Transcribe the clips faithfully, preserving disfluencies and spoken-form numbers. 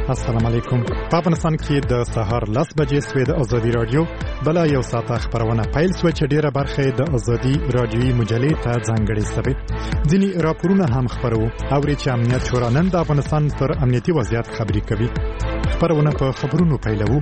السلام علیکم. په افغانستان کې د سهار لس بجې سوې د ازادي رادیو بل یو ساعت خبرونه پیل سو چې ډیره برخه د ازادي رادیوي مجلې ته ځانګړې سوي. ځینې راپورونه هم خبرو او چې امنیت شورا نن د افغانستان پر امنیتي وضعیت خبري کوي. خبرونه په خبرونو پیلوو.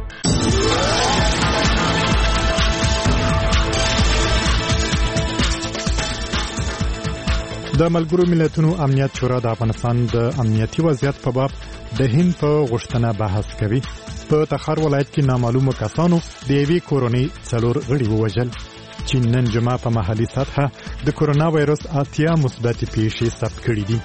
د ملګرو ملتونو امنیت شورا د افغانستان د امنیتي وضعیت په باب د هند په غوښتنه بحث کوي. په تخار ولایت کې نامعلومو کسانو د یوې کورنۍ څلور غړي ووژل. چین نن جمعه په محلي سطحه د کورونا وایرس اتیا مثبت پیښې ثبت کړې دي.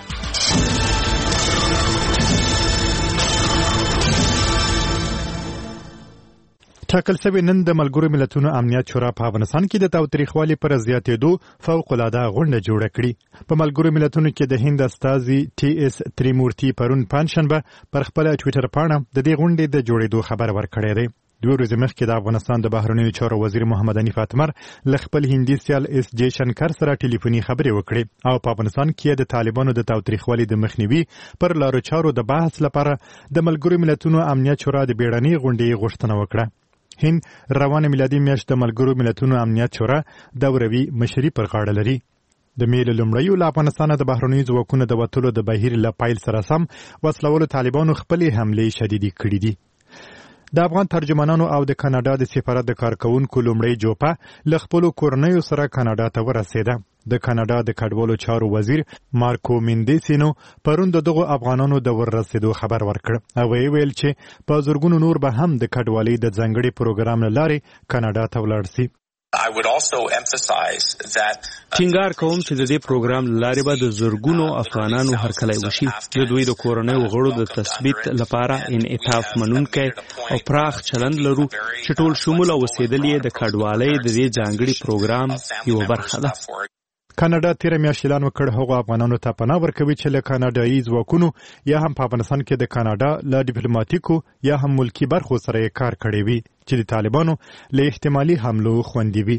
ټاکل شوی نن د ملګرو ملتونو امنیت شورا په افغانستان کې د تاوتریخوالي پر زیاتېدو فوق العاده غونډه جوړه کړې. په ملګرو ملتونو کې د هند استازي ټي اس تریمورتي پرون پنځشنبه پر خپل ټوئیټر پاڼه د دې غونډې د جوړېدو خبر ورکړی دی. دوه ورځې مخکې د افغانستان د بهرنیو چارو وزیر محمد حنیف اتمر له خپل هندي سیال اس جے شنکر سره ټلیفوني خبرې وکړې او په افغانستان کې د طالبانو د تاوتریخوالي د مخنیوي پر لارو چارو د بحث لپاره د ملګرو ملتونو امنیت شورا د بیړنۍ غونډې غوښتنه وکړه. هند روانه میلادي میاشت د ملګرو ملتونو امنیت شورا دوروي مشري پر غاړه لري. د میل لومړیو له افغانستانه د بهرنیو ځواکونو د وتلو د بهیر له پایل سره سم وسلوالو طالبانو خپلې حملې شدیدې کړې دي. د افغان ترجمانانو او د کاناډا د سفارت د کارکونکو لومړی جوپه له خپلو کورنیو سره کاناډا ته ورسېده. د کاناډا د کډوالو چارو وزیر مارکو مندیسینو پرون د دغو افغانانو د ورسېدو خبر ورکړ او ویل چې په زرګونو نور به هم د کډوالۍ د ځانګړي پروګرام له لارې کاناډا ته ولاړ شي. I would also emphasize that ټینګار کوم چې د دې پروګرام لارې به د زرګونو افغانانو هرکلی وشي. د دوی د کورنیو غړو د تثبیت لپاره انعطاف منونکی او پراخ چلند لرو چې ټول شمول او اوسېدل یې د کډوالۍ د دې ځانګړي پروګرام یوه برخه ده. کاناډا تیر میاشت اعلان وکړ هغو افغانانو ته پناه ورکوي چې له کاناډایي ځواکونو یا هم په افغانستان کې د کاناډا له ډیپلوماټیکو یا هم ملکی برخو سره یې کار کړی وي چې د طالبانو له احتمالي حملو خوندي وي.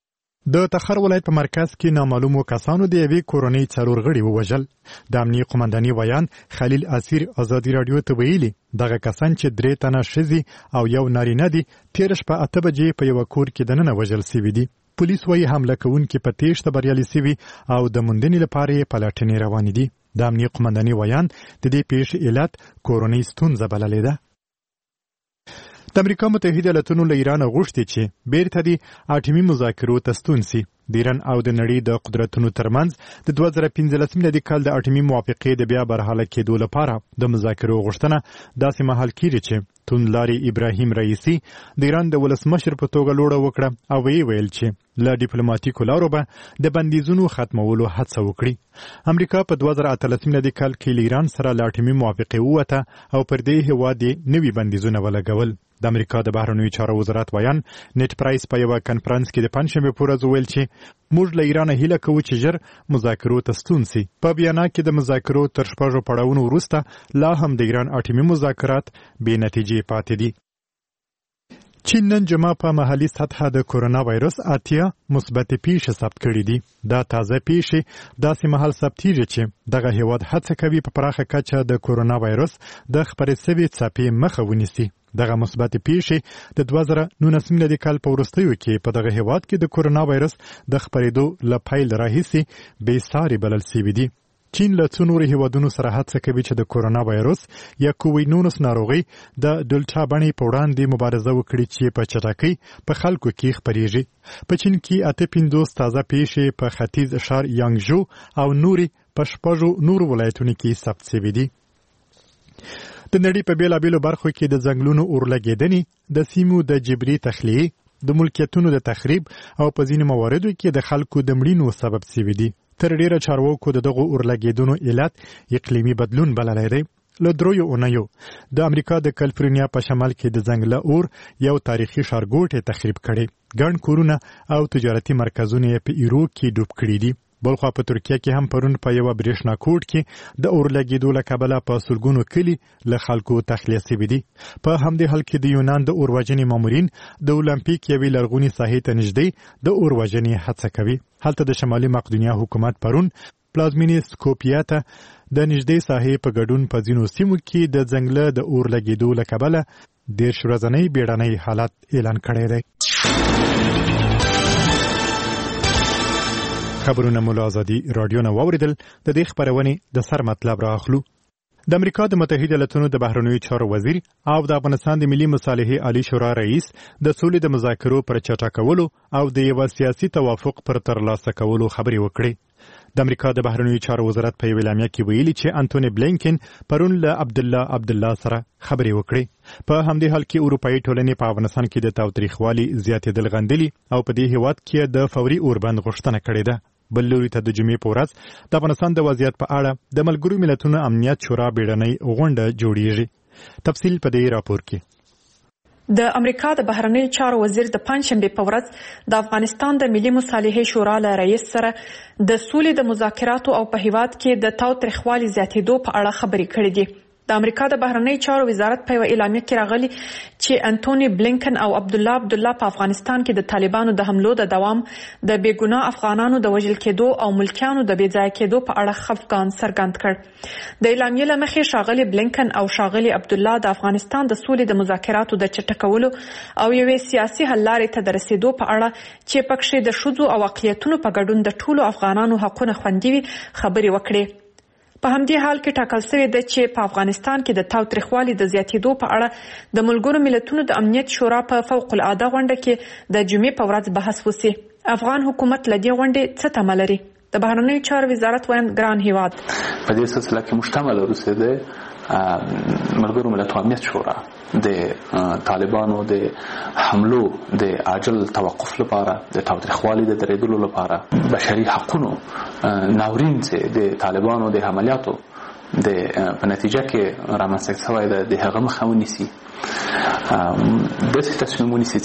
د تخار ولایت په مرکز کې نامعلومو کسانو د یوې کورنۍ څلور غړي ووژل. د امنیه قومنداني ویان خلیل اسیر ازادي رادیو ته ویلي دغه کسان چې درې تنه ښځې او یو نارینه دي تېره شپه اته بجې په یوه کور کې دننه وژل سوي دي. پولیس وايي حمله کوونکي په تېښته بریالي سوي او د موندنې لپاره یې پلټنې روانې دي. د امنیه قومنداني ویان د دې پیښې علت کورنۍ ستونزه بللې ده. د امریکا متحده ایالاتونو له ایران غوښتي چې بیرته د اټومي مذاکرو ته ستون سي. د ایران او د نړۍ د قدرتونو ترمنځ د دوه زره پنځلس میلادي کال د اټومي موافقې د بیا برحاله کېدو لپاره د مذاکرو غوښتنه داسې مهال کېږي چې توندلاري ابراهیم رئیسي د ایران د ولسمشر په توګه لوړه وکړه او ویې ویل چې له ډیپلوماټیکو لارو به د بندیزونو ختمولو هڅه وکړي. امریکا په دوه زره اتلس میلادي کال کې له ایران سره له اټومي موافقې ووته او پر دې هېواد یې نوي بندیزونه ولګول. د امریکا د بهرنیو چارو وزارت ویان نیټ پرایس په یوه کنفرانس کې د پنجشنبې په ورځ وویل چې موږ له ایرانه هیله کوو چې ژر مذاکرو ته ستون سي. په بیانا کې د مذاکرو تر شپږو پړاوونو وروسته لا هم د ایران اټومي مذاکرات بې نتیجې پاتې دي. چین نن جمعه په محلي سطحه د کورونا وایرس اتیا مثبت پیښې ثبت کړې دي. دا تازه پیښې داسې مهال ثبتېږي چې دغه هیواد هڅه کوي په پراخه کچه د کورونا وایرس د خپرې سوي څپې مخه ونیسي. دغه مثبت پیښې د دوه زره نولس میلادي کال په وروستیو کې په دغه هیواد کې د کورونا وایرس د خپرېدو له پیل راهیسې بې ساري بلل سوي دي. چین له څو نورو هیوادونو سره هڅه کوي چې د کورونا وایرس یا کوویډ نولس ناروغي د ډلټا بڼې په وړاندې مبارزه وکړي چې په چټکۍ په خلکو کې خپرېږي. په چین کې اته پنځوس تازه پیښې په ختیځ ښار یانګژو او نورې په شپږو نورو ولایتونو کې ثبت شوي دي. د نړۍ په بیلابیلو برخو کې د ځنګلونو اورلګېدنې د سیمو د جبري تخلیې د ملکیتونو د تخریب او په ځینو مواردو کې د خلکو د مړینو سبب شوي دي. تر ډیره چارواکو د دغو اورلګېدنو علت اقلیمي بدلون بللی دی. له دریو اونیو د امریکا د کالیفورنیا په شمال کې د ځنګله اور یو تاریخي ښارګوټی تخریب کړی. ګڼ کورونه او تجارتي مرکزونه یې په ایرو کې ډوب کړي دي. بلخوا په ترکیه کې هم پرون په یوه برېښنا کوټ کې د اورلګېدو له کبله په سلګونو کلي له خلکو تخلیه سوي دي. په همدې حال کې د یونان د اور وژنې مامورین د اولمپیک یوې لرغونې ساحې ته نږدې د اور وژنې هڅه کوي. هلته د شمالي مقدونیا حکومت پرون پلازمینې سکوپیا ته د نږدې ساحې په ګډون په ځینو سیمو کې د ځنګله د اور لګېدو له کبله دېرش ورځنی بیړنی حالت اعلان کړی دی. خبرونه مو له ازادي راډیو نه واورېدل. د دې خپرونې د سر مطلب راخلو. د امریکا د متحده ایالاتونو د بهرنیو چارو وزیر او د افغانستان د ملي مصالحې عالی شورا رئیس د سولې د مذاکرو پر چټکولو او د یو سیاسي توافق پر ترلاسه کولو خبرې وکړې. د امریکا د بهرنیو چارو وزارت په یوه اعلامیه کې ویلي چې انټونی بلینکن پرون له عبدالله عبدالله سره خبرې وکړې. په همدې حال کې اروپایي ټولنې په افغانستان کې د تاوتریخوالي زیاتېدل غندلي او په دې هیواد کې د فوري اوربند غوښتنه کړې ده. بل لوري ته د جمعې په ورځ د افغانستان د وضعیت په اړه د ملګرو ملتونو امنیت شورا بیړنۍ غونډه جوړیږي. تفصیل په دې راپور کې. د امریکا د بهرنیو چارو وزیر د پنځشنبه په ورځ د افغانستان د ملي مصالحې شورا له رئیس سره د سولې د مذاکراتو او په هیواد کې د تاوتریخوالي زیاتېدو په اړه خبرې کړې دي. د امریکا د بهرنیو چارو وزارت په یوه اعلامیه کې راغلي چې انټونی بلینکن او عبدالله عبدالله په افغانستان کې د طالبانو د حملو د دوام، د بیګناه افغانانو د وژل کېدو او ملکیانو د بې ځایه کېدو په اړه خفګان څرګند کړ. د اعلامیې له مخې ښاغلي بلینکن او ښاغلي عبدالله د افغانستان د سولې د مذاکراتو د چټکولو او یوې سیاسي حل لارې ته د رسیدو په اړه چې پکښې د ښځو او اقلیتونو په ګډون د ټولو افغانانو حقونه خوندي وي خبرې وکړې. په همدې حال کې ټاکل شوی دی چې په افغانستان کې د تاوتریخوالي د زیاتېدو په اړه د ملګرو ملتونو د امنیت شورا په فوق العاده غونډه کې د جمعې په ورځ بحث وشي. افغان حکومت له دې غونډې څه تمه لري؟ د بهرنیو چارو وزارت وايي ګران هیواد په دې سلسله کې مشتمل اوسېده ملګرو ملتونو امنیت شورا د طالبانو د حملو د عاجل توقف لپاره د تاوتریخوالي د درېدلو لپاره بشري حقوقو ناورین چې د طالبانو د عملیاتو د په نتیجه کې رامنځته شوی د هغه مخه ونیسي. داسې تصمیم ونیسي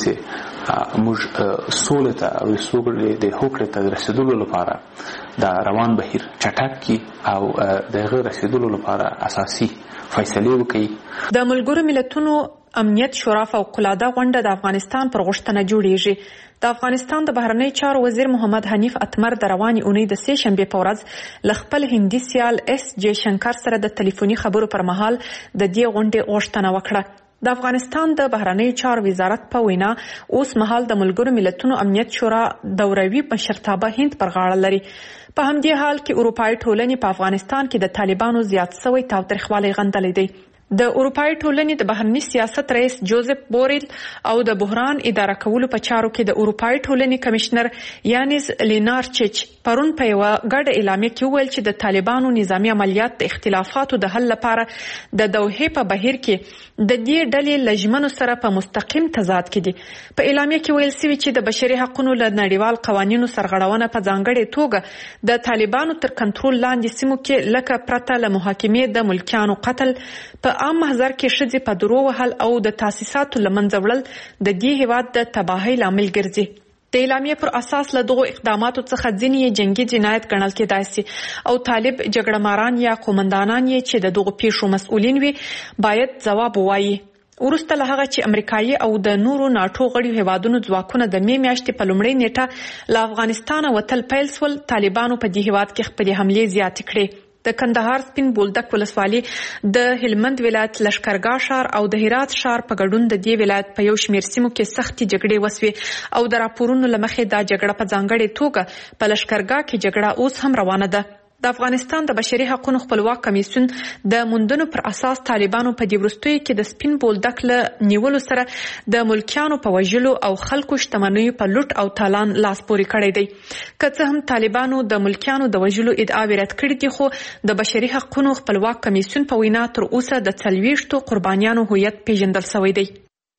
چې موږ سولې ته او سولې د هوکړې ته رسیدلو لپاره د روان بهیر چټک کړي او د هغه رسیدلو لپاره اساسي فیصلې وکړي. د ملګرو ملتونو امنیت شورا فوق العاده غونډه د افغانستان پر غوښتنه جوړیږي. د افغانستان د بهرنیو چارو وزیر محمد حنیف اتمر د روانې اونۍ د سې شنبې په ورځ له خپل هندي سیال اس جے شنکر سره د ټلیفوني خبرو پر مهال د دې غونډې غوښتنه وکړه. د افغانستان د بهرنیو چارو وزارت په وینا اوس مهال د ملګرو ملتونو امنیت شورا دوروي مشرتابه هند پر غاړه لري. په همدې حال کې اروپایي ټولنې په افغانستان کې د طالبانو زیات شوی تاوتریخوالی غندلی دی. د اروپایي ټولنې د بهرني سیاست رئیس جوزف بوریل او د بحران اداره کولو په چارو کې د اروپایي ټولنې کمشنر یانیز لینارچچ پرون په یوه ګډه اعلامیه کې وویل چې د طالبانو نظامي عملیات د اختلافاتو د حل لپاره د دوحې په بهیر کې د دې ډلې له ژمنو سره په مستقیم تضاد کې دي. په اعلامیه کې ویل شوي چې د بشري حقوقو له نړیوال قوانینو سرغړونه په ځانګړې توګه د طالبانو تر کنټرول لاندې سیمو کې لکه پرته له محاکمې د ملکیانو قتل، په عام محضر کې ښځې په درو وهل او د تاسیساتو له منځه وړل د دې هیواد د تباهۍ لامل ګرځي. د اعلامیې پر اساس له دغو اقداماتو څخه ځینې یې جنګي جنایت ګڼل کېدای شي او طالب جګړه ماران یا قومندانان یې چې د دغو پیښو مسؤلین وي باید ځواب ووایي. وروسته له هغه چې امریکایي او د نورو ناټو غړیو هیوادونو ځواکونه د مې میاشتې په لومړۍ نیټه له افغانستانه وتل پیل شول، طالبانو په دې هیواد کې خپلې حملې زیاتې کړې. د کندهار سپین بولدک ولسوالي د هلمند ولایت لشکرګاه ښار او د هرات ښار په ګډون د دې ولایت په یو شمېر سیمو کې سختې جګړې وسوې او د راپورونو له مخې دا جګړه په ځانګړې توګه په لشکرګاه کې جګړه اوس هم روانه ده. د افغانستان د بشري حقوقو خپلواک کمیسیون د موندنو پر اساس طالبانو په دې وروستیو کې د سپین بولدک له نیولو سره د ملکیانو په وژلو او خلکو شتمنیو په لوټ او تالان لاس پورې کړی دی. که څه هم طالبانو د ملکیانو د وژلو ادعاوې رد کړې دي، خو د بشري حقوقو خپلواک کمیسیون په وینا تر اوسه د څلوېښتو قربانیانو هویت پیژندل شوی دی.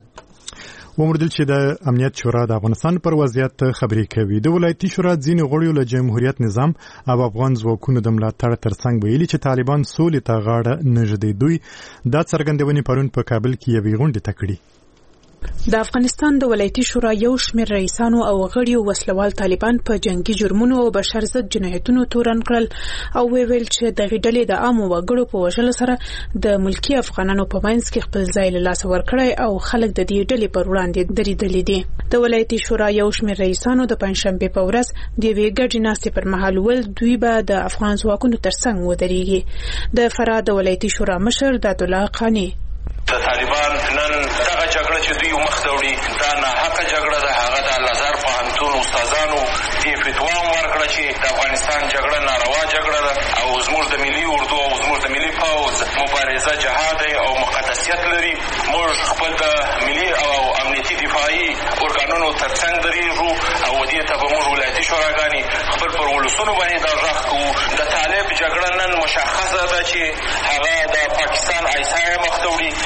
ومردل چې د امنیت شورا د افغانستان پر وضعیت خبرې کوي. د ولایتي شورا ځینې غړیو له جمهوریت نظام او افغان ځواکونو د ملاتړ ترڅنګ ویلي چې طالبان سولې ته غاړه نه ږدي. دوی دا څرګندونې پرون په کابل کې یوې غونډې ته کړې. د افغانستان د ولایتي شورا یو شمېر رئیسانو او غړیو وسلوال طالبان په جنگي جرمونو او بشر ضد جنایتونو تورن کړل او ویل چې د غډلې د عامو وګړو په وژلو سره د ملکی افغانانو په منځ کې خپل ځای له لاسه ورکړی او خلک د دې ډلې پر وړاندې درېدلي دي. د ولایتي شورا یو شمېر رئیسانو د پنځشنبې په ورځ د یوې ګډې ناستې پر مهال ویل دوی به د افغان ځواکونو ترڅنګ ودرېږي. د فراه د ولایتي شورا مشر داد الله قانی د طالبان نن دغه جګړه چې دوی مخ ته وړي دا ناحقه جګړه ده. هغه د الازهر پوهنتون استادانو دې فتوا ورکړه چې د افغانستان جګړه ناروا جګړه ده او زموږ د ملي اردو او زموږ د ملي پوځ مبارزه جهاد او مقدسیت لري. موږ خپل د ملي او امنیتي دفاعي ارګانونو ترڅنګ درېږو او دې ته به موږ ولایتي شوراګانې خپل پر ولسونو باندې دا غږ کوو. د طالب جګړه نن مشخصه ده چې هغه د پاکستان ایسایه مخ ته وړي.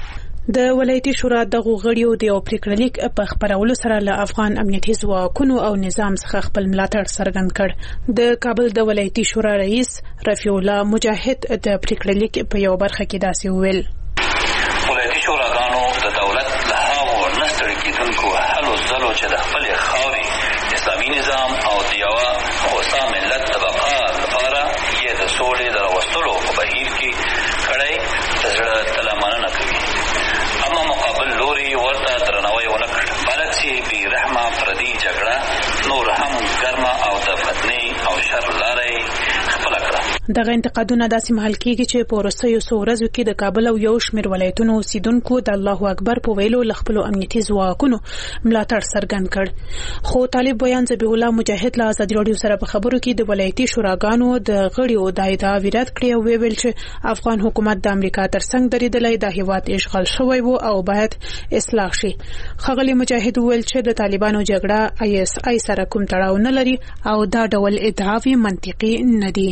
د ولایتي شورا دغه غړیو د یو پریکړلیک په خبرولو سره له افغان امنیتي ځواکونو او نظام څخه خپل ملاتړ څرګند کړ. د کابل د ولایتي شورا رئیس رفیع الله مجاهد د پریکړلیک په یو برخه کې داسې وویل: ولایتي شوراګانو د دولت له هغو نه ستړي کېدونکو هلو ځلو چې د خپلې خاورې اسلامي نظام او د یوه هوسا ملت د بقا لپاره یې د سولې د راوستلو په بهیر کې کړی د زړه تله مننه کوي. اما مقابل لوري ورته درناوی ونه کړ، بلکې بې رحمه پردي جګړه نور هم ګرمه او د فتنې او شر لاره خپله کړه. دغه انتقادونه داسې مهال کېږي چې په وروستیو څو ورځو کې د کابل او یو شمېر ولایتونو اوسیدونکو د الله اکبر په ویلو له خپلو امنیتي ځواکونو ملاتړ څرګند کړ. خو طالب بیان ذبیح الله مجاهد له ازادي راډیو سره په خبرو کې د ولایتي شوراګانو د غړیو د ادعا رد کړې او ویل چې افغان حکومت د امریکا ترڅنګ درېدلی د هیواد اشغال شوی و او باید اصلاح شي. ښاغلي مجاهد وویل چې د طالبانو جګړه آی اس آی سره کوم تړاو نه لري او دا ډول ادعاوې منطقي نه دي.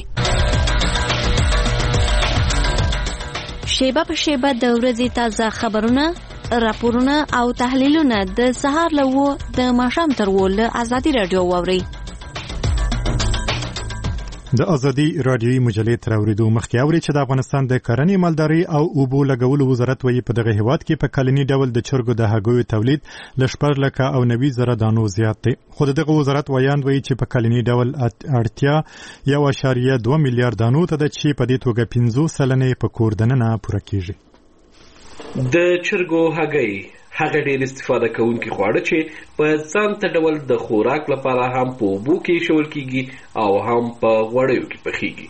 شیبه په شیبه د ورځې تازه خبرونه، راپورونه او تحلیلونه د سهار له وو د ماښام تر وو له ازادي راډیو واورئ. د ازادي رادیوي مجلې تر اوریدو مخکې اوري چې د افغانستان د کرنې، مالدارۍ او اوبو لګولو وزارت وایي په دغه هیواد کې په کلني ډول د چرګو د هګیو تولید له شپږ لکه او نوي زره دانو زیات دی. خو دغه وزارت ویاند وایي چې په کلني ډول اړتیا یو اعشاریه دوه میلیارډ دانو ته ده چې په دې توګه پنځوس سلنه په کور دننه پوره کیږي. د چرګو هګۍ هغه ډېر استفاده کوونکي خواړه چې په ځانته ډول د خوراک لپاره هم په اوبو کې ایښول کېږي او هم په غوړیو کې پخېږي.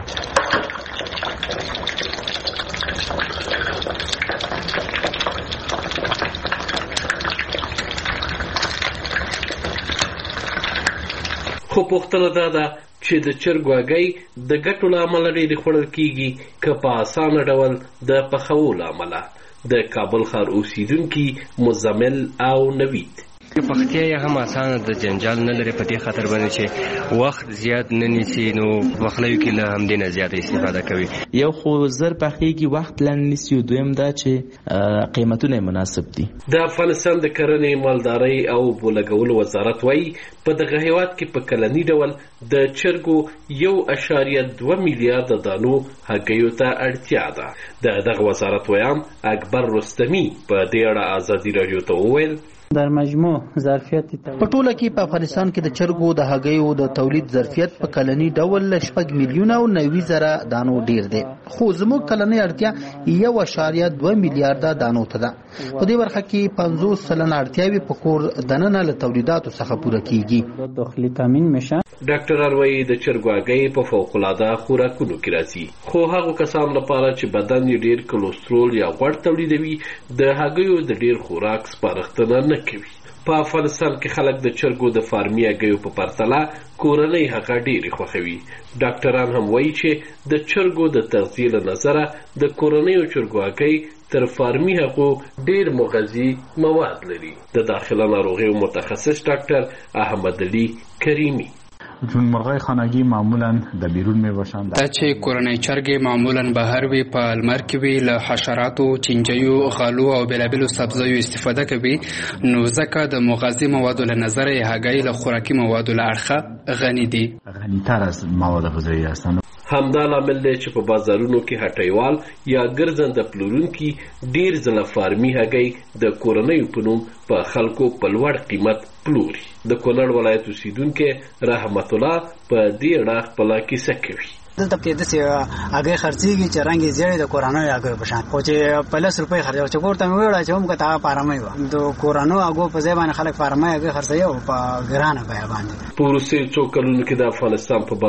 خو پوښتنه دا ده چې د چرګو هګۍ د ګټو له امله ډېرې خوړل کېږي که په اسانه ډول د پخولو امله. د کابل ښار اوسیدونکي مزمل او نوید: پختیا یې هم اسانه د جنجال نه لري، په دې خاطر باندې چې وخت زیات نه نیسي، نو پخلیو کې له همدې نه زیاته استفاده کوي. یو خو زر پخېږي، وخت لنډ نیسي، او دویم دا چې قیمتونه مناسب دي. د افغانستان د کرنې، مالدارۍ او اوبو لګولو وزارت وایي په دغه هیواد کې په کلني ډول د چرګو یو اعشاریه دوه میلیارده دانو هګیو ته اړتیا ده. د دغه وزارت ویان اکبر رستمي په دې اړه ازادي راډیو ته وویل: در مجموع ظرفیت په ټوله کې په افغانستان کې د چرګو د هګیو د تولید ظرفیت په کلني ډول شپږ میلیونه او نوي زره دانو ډیر دی، خو زموږ کلني اړتیا یو اعشاریه دوه میلیارده دانو ته ده. په دې برخه کې پنځوس سلنه اړتیاوې په کور دننه له تولیداتو څخه پوره کیږي. داخلي تامین میشه. ډاکټران وایي د چرګو هګۍ په فوق العاده خوراکونو کې راځي، خو هغو کسانو لپاره چې بدن یې ډیر کلسترول یا غوړ تولیدوي د هګیو د ډیر خوراک سپارښتنه نه کوي. په افغانستان کې خلک د چرګو د فارمي هګیو په پرتله کورنۍ هغه ډېرې خوښوي. ډاکټران هم وایي چې د چرګو د تغذیې له نظره د کورنیو چرګو هګۍ تر فارمي هغو ډېر مغذي مواد لري. د داخله ناروغیو متخصص ډاکټر احمد علي کریمي: چون مرغای خانگی معمولا د بیرون می باشند، دا چې کورنۍ چرګې معمولا بهر وي، په لمر کې وي، له حشراتو، چینجیو، غالو او بېلابېلو سبزیو استفاده کوي، نو ځکه د مغذي موادو له نظره هګۍ له خوراکي موادو له اړخه غني دي، غنی‌تر از مواد غذایی هستند. همدا لامل دی چې په بازارونو کې هټیوال یا ګرځنده پلورونکي ډیر ځله فارمي هګۍ د کورنیو په نوم په خلکو په لوړ قیمت پلوري. د کونړ ولایت اوسیدونکي رحمت الله په دې اړه خپله کیسه کوي. دلته کې د سې هغه خرڅيږي چې رنګ یې زیړ د کورانو هغه په شان خو چې پنځه روپۍ خرڅو چې ورته مې ویل چې هم کته فارمي و د کورانو هغه په ځای باندې خلک فارمي هغه خرڅي او په ګرانه بیه باندې. په روسي څو کلونو کې د افغانستان په